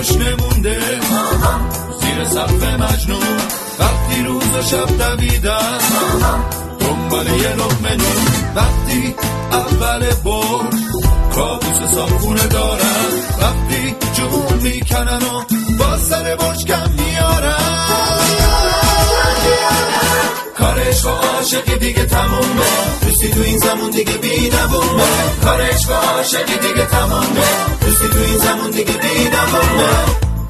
گشنه مونده زیر سقف مجنون، وقتی روز و شب دویدم دنبال یه لقمه نون، وقتی اول برد کابوس صابخونه دارم، وقتی جون میکنن و با سر برج کم میارم، کارش و عاشقی دیگه تمومه، دوستی تو این زمون دیگه بی نبومه، کارش و عاشقی دیگه تمومه، دوستی تو این زمون دیگه بی نبومه.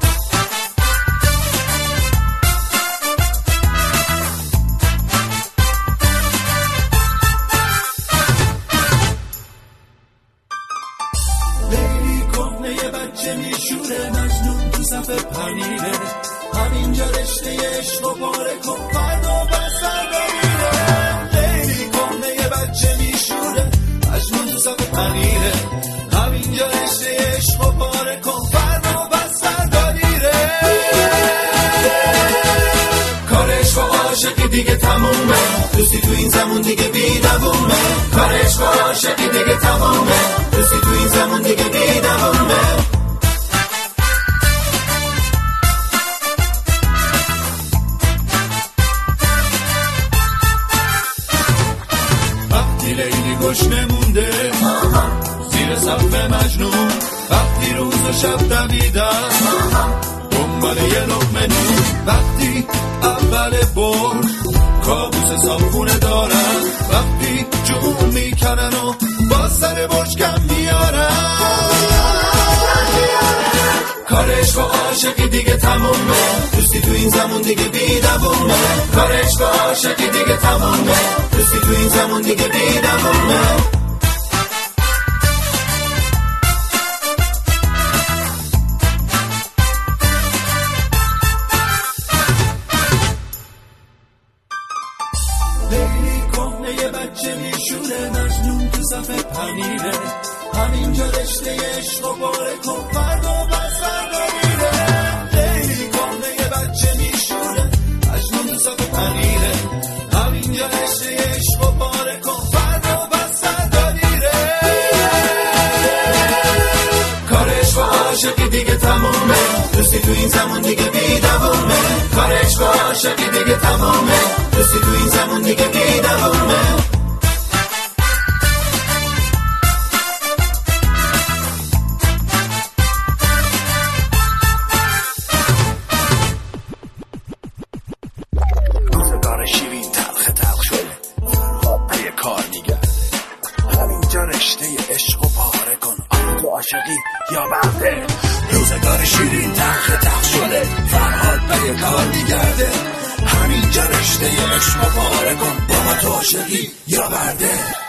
لیلی کهنه یه بچه میشوره، مجنون تو صف پنیره، همینجا رشته عشق و پاره کن فردا بسر بمیره. لیلی کهنه یه بچه میشوره، مجنون تو صف پنیره، همینجا رشته عشق و پاره کن فردا بسر بمیره. کارش و عاشقی دیگه تمومه، دوستی تو این زمون دیگه بی دوومه، کارش و عاشقی دیگه تمومه، دوستی تو این زمون دیگه بی دوومه. وقتی لیلی گشنه مونده زیر سقف مجنون، وقتی روز و شب دویدم دنبال یه لقمه نون، وقتی اول برد کابوس صابخونه دارم، وقتی جون میکنن و با سر برج کم میارم، کارش و عاشقی دیگه تمومه، دوستی تو این زمون دیگه بی دوومه، کارش و عاشقی دیگه تمومه، دوستی تو این زمون دیگه بی دوومه. لیلی کهنه یه بچه میشوره، مجنون تو صف پنیره، همینجا رشته عشق و پاره کن فردا بسر بمیره. لیلی کهنه یه بچه میشوره، مجنون تو صف پنیره، همینجا رشته عشق و پاره کن فردا بسر بمیره. کارش و عاشقی دیگه تمومه، دوستی تو این زمون دیگه بی دوومه، کارش و عاشقی دیگه تمومه، دوستی تو این زمون دیگه بی دوومه. روزگار شیرین تلخ شده، فرهاد پی کار میگرده، همینجا رشته عشق و پاره کن آن تو عاشقی یا برده. روزگار شیرین تلخ شده، فرهاد پی کار میگرده، همینجا رشته عشق و پاره کن بابا تو عاشقی یا برده.